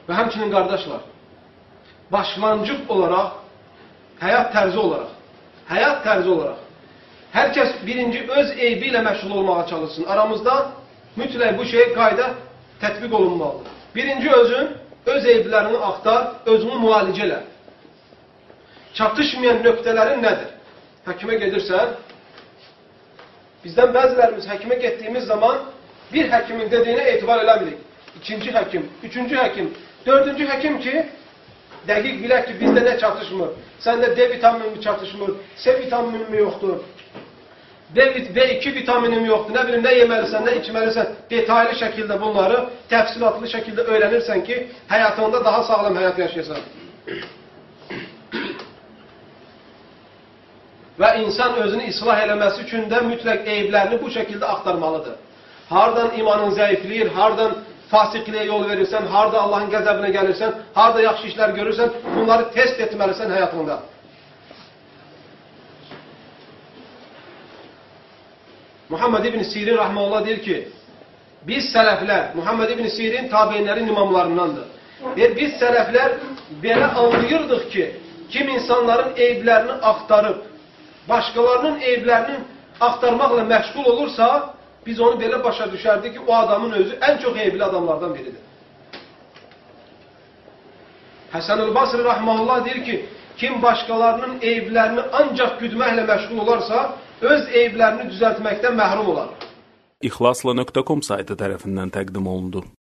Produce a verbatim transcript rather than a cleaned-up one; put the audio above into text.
Və həmçinin qardaşlar, başlanğıc olaraq, həyat tərzi olaraq, həyat tərzi olaraq, hər kəs birinci öz eybi ilə məşğul olmağa çalışsın. Aramızda mütləq bu şey qayda tətbiq olunmalıdır. Birinci özün, öz eyblərini axtar, özünü müalicə elə. Çatışmayan nöqtələrin nədir? Həkimə gedirsən, bizdən bəzilərimiz həkimə getdiyimiz zaman bir həkimin dediyinə etibar eləmirik. İkinci həkim, üçüncü həkim, dördüncü həkim ki, dəqiq bilək ki, bizdə nə çatışmır? Səndə D vitamini mi çatışmır? C vitamini mi yoxdur? B iki vitamini mi yoxdur? Nə bilim, nə yeməlisən, nə içməlisən? Detaylı şəkildə bunları təfsilatlı şəkildə öyrənirsən ki, həyatında daha sağlam həyat yaşayasan. Və insan özünü islah eləməsi üçün də mütləq eyblərini bu şəkildə axtarmalıdır. Hardan imanın zəifləyir, hardan fasiqliyə yol verirsən, harda Allahın qəzəbinə gəlirsən, harda yaxşı işlər görürsən, bunları test etməlisən həyatında. Muhammed İbn Sirin rahmeullah deyir ki, biz sələflər, Muhammed İbn Sirin tabeinlərin imamlarındandır. Ve biz sələflər belə anlayırdıq ki, kim insanların eyblərini axtarıb, başqalarının eyblərini axtarmaqla məşğul olursa, biz onu belə başa düşərdik ki, o adamın özü ən çox eybli adamlardan biridir. Həsən-ül Basri rahmeullah deyir ki, kim başqalarının eyblərini ancaq güdməklə məşğul olarsa, öz eyblərini düzəltməkdən məhrum olar. İxlasla nöqtə com saytı tərəfindən təqdim olundu.